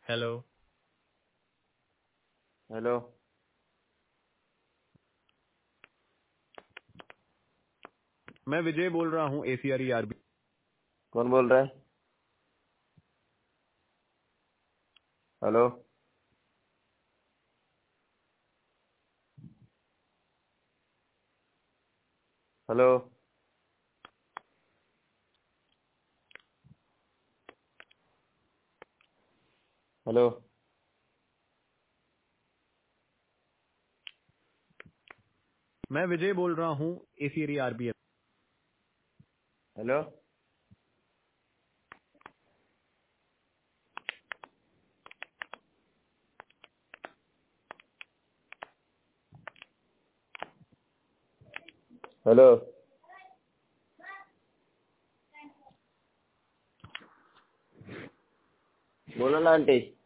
Hello. Hello. मैं विजय बोल रहा हूँ ACRERB। कौन बोल रहा है? हेलो। हेलो। हेलो। मैं विजय बोल रहा हूँ ACRERB। हेलो। हेलो। बोलो ना आंटी।